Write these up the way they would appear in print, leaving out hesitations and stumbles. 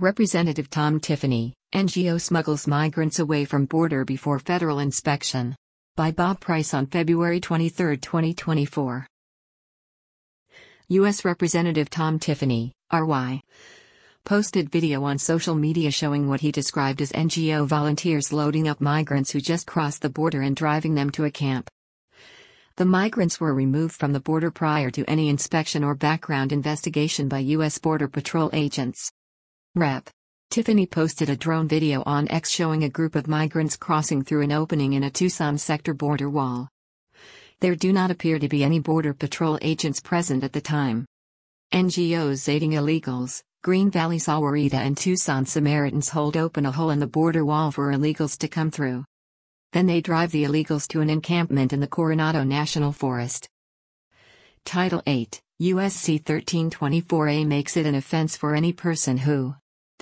Representative Tom Tiffany, NGO smuggles migrants away from border before federal inspection. By Bob Price on February 23, 2024. U.S. Representative Tom Tiffany, RY, posted video on social media showing what he described as NGO volunteers loading up migrants who just crossed the border and driving them to a camp. The migrants were removed from the border prior to any inspection or background investigation by U.S. Border Patrol agents. Rep. Tiffany posted a drone video on X showing a group of migrants crossing through an opening in a Tucson sector border wall. There do not appear to be any Border Patrol agents present at the time. NGOs aiding illegals, Green Valley Sahuarita and Tucson Samaritans hold open a hole in the border wall for illegals to come through. Then they drive the illegals to an encampment in the Coronado National Forest. Title 8, USC 1324A makes it an offense for any person who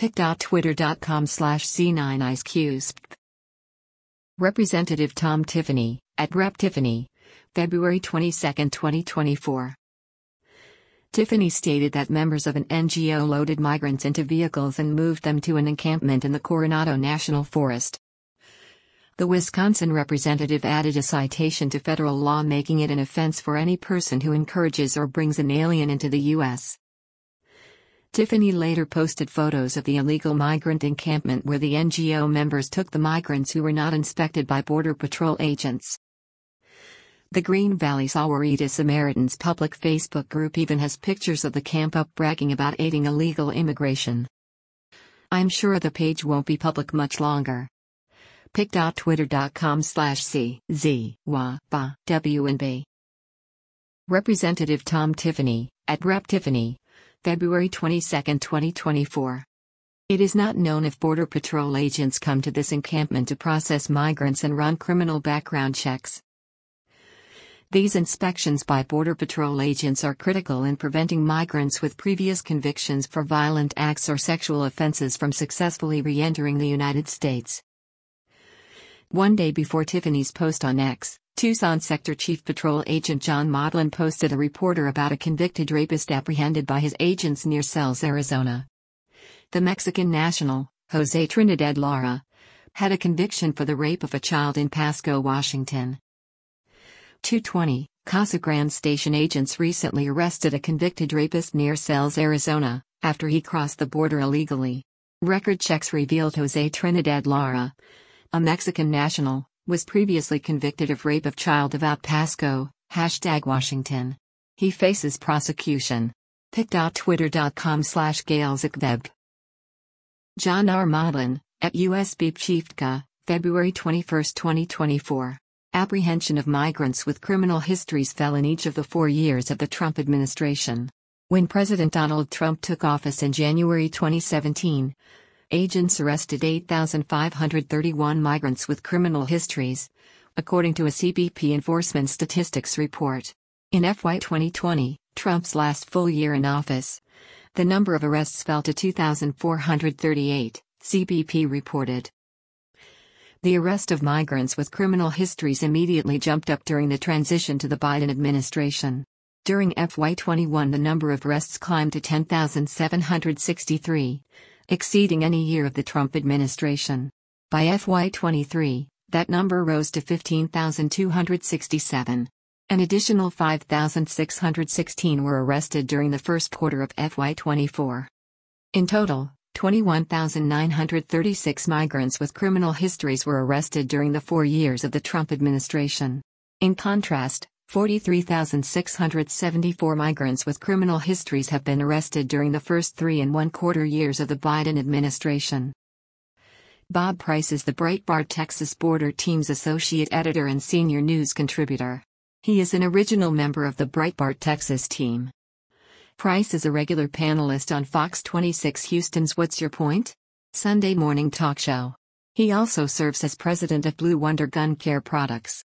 pic.twitter.com/C9IceCusp. Representative Tom Tiffany, at Rep. Tiffany, February 22, 2024. Tiffany stated that members of an NGO loaded migrants into vehicles and moved them to an encampment in the Coronado National Forest. The Wisconsin representative added a citation to federal law making it an offense for any person who encourages or brings an alien into the U.S. Tiffany later posted photos of the illegal migrant encampment where the NGO members took the migrants who were not inspected by Border Patrol agents. The Green Valley Sahuarita Samaritans public Facebook group even has pictures of the camp up bragging about aiding illegal immigration. I'm sure the page won't be public much longer. pic.twitter.com/CZWB. Representative Tom Tiffany, at Rep. Tiffany, February 22, 2024. It is not known if Border Patrol agents come to this encampment to process migrants and run criminal background checks. These inspections by Border Patrol agents are critical in preventing migrants with previous convictions for violent acts or sexual offenses from successfully re-entering the United States. One day before Tiffany's post on X, Tucson Sector Chief Patrol Agent John Maudlin posted a reporter about a convicted rapist apprehended by his agents near Sells, Arizona. The Mexican national, Jose Trinidad Lara, had a conviction for the rape of a child in Pasco, Washington. 2:20, Casa Grande Station agents recently arrested a convicted rapist near Sells, Arizona, after he crossed the border illegally. Record checks revealed Jose Trinidad Lara, a Mexican national, was previously convicted of rape of child about Pasco, #Washington. He faces prosecution. pic.twitter.com/GailZikWeb. John R. Maudlin, at USB Chieftka, February 21, 2024. Apprehension of migrants with criminal histories fell in each of the 4 years of the Trump administration. When President Donald Trump took office in January 2017, agents arrested 8,531 migrants with criminal histories, according to a CBP Enforcement Statistics report. In FY 2020, Trump's last full year in office, the number of arrests fell to 2,438, CBP reported. The arrest of migrants with criminal histories immediately jumped up during the transition to the Biden administration. During FY 21, the number of arrests climbed to 10,763, exceeding any year of the Trump administration. By FY 23, that number rose to 15,267. An additional 5,616 were arrested during the first quarter of FY 24. In total, 21,936 migrants with criminal histories were arrested during the 4 years of the Trump administration. In contrast, 43,674 migrants with criminal histories have been arrested during the first 3¼ years of the Biden administration. Bob Price is the Breitbart Texas Border Team's associate editor and senior news contributor. He is an original member of the Breitbart Texas team. Price is a regular panelist on Fox 26 Houston's What's Your Point? Sunday morning talk show. He also serves as president of Blue Wonder Gun Care Products.